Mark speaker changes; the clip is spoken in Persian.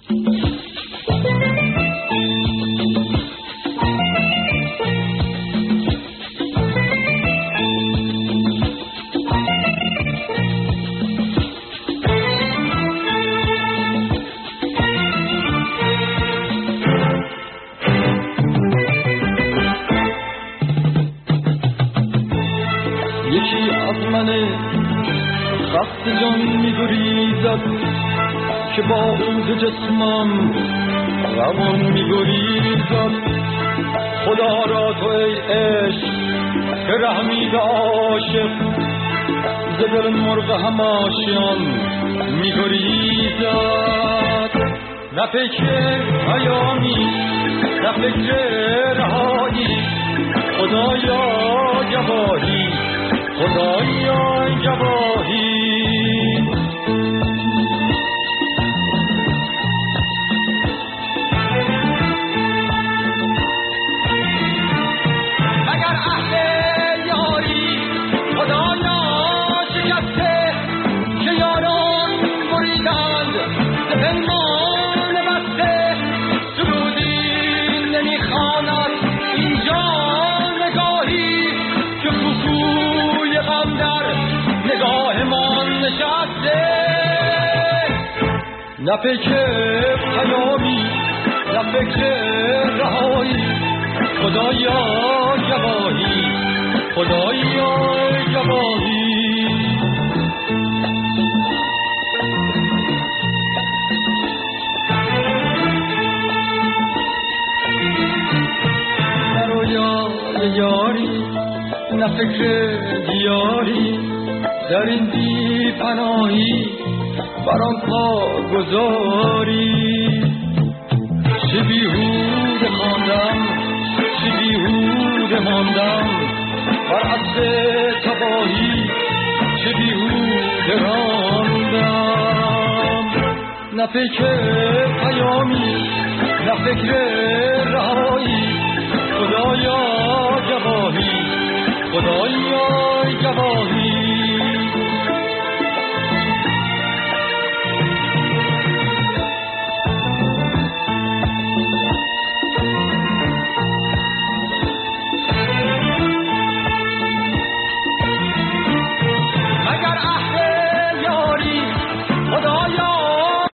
Speaker 1: یکی از من خسته جان می‌گریزد که با عود جسمم روان می‌گریزد. خدا را تو ای عشق که رحمی به عاشق، ز دل مرغ هماشیان می‌گریزد. نه فکر پیامی نه فکر رهایی، خدایا گواهی خدایا گواهی. اگر اهل یاری خدایا شکسته، که یاران بریدند ز پیمان بسته. سرودی نمیخواند اینجا نگاهی، که کوکوی غم در نگاه من نشسته. نه فکر پیامی نه فکر رهایی، خدایا گواهی خدایا گواهی. نه رویای یاری نه فکر دیاری، در این بی پناهی برام پا گذاری. چه بیهوده ماندم چه بیهوده ماندم بر عصر تباهی، چه بیهوده راندم. نه فکر پیامی نه فکر رهایی، خدایا گواهی خدایا